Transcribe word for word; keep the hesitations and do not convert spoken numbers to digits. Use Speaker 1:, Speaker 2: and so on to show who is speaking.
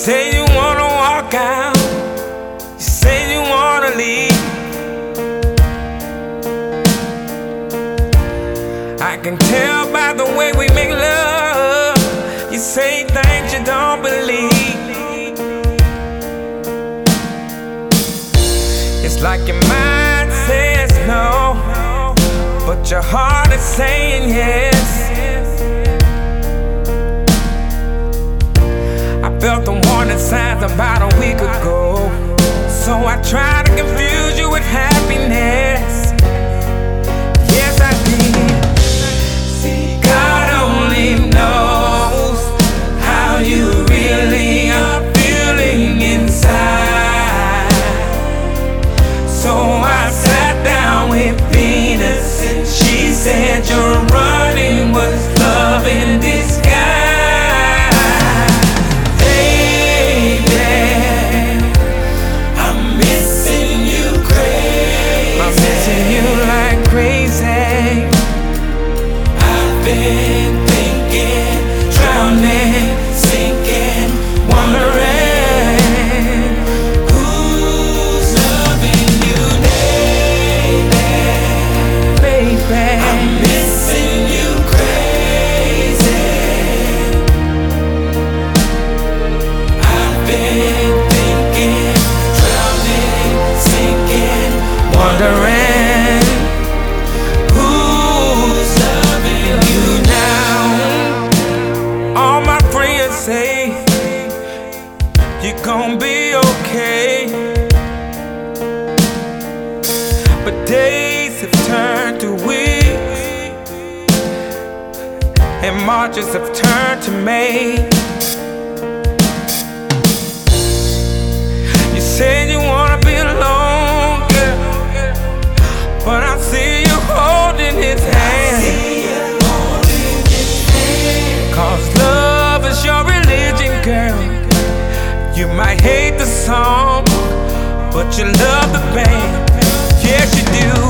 Speaker 1: say you wanna walk out, you say you wanna leave. I can tell by the way we make love, you say things you don't believe. It's like your mind says no, but your heart is saying yes. I felt the warning signs about a week ago, so I tried to confuse you with happiness. Yes, I did. See, God only knows how you really are feeling inside. So I sat down with Venus and she said your running was love in disguise. Been thinking, drowning, sinking, wondering who's loving you, baby. Baby, I'm missing you crazy. I've been thinking, drowning, sinking, wondering. Say you're gonna be okay, but days have turned to weeks and Marches have turned to May. You said you wanna be alone, girl, but I see you holding his hand. Cause love is your religion, girl. You might hate the song, but you love the band. Yes, you do.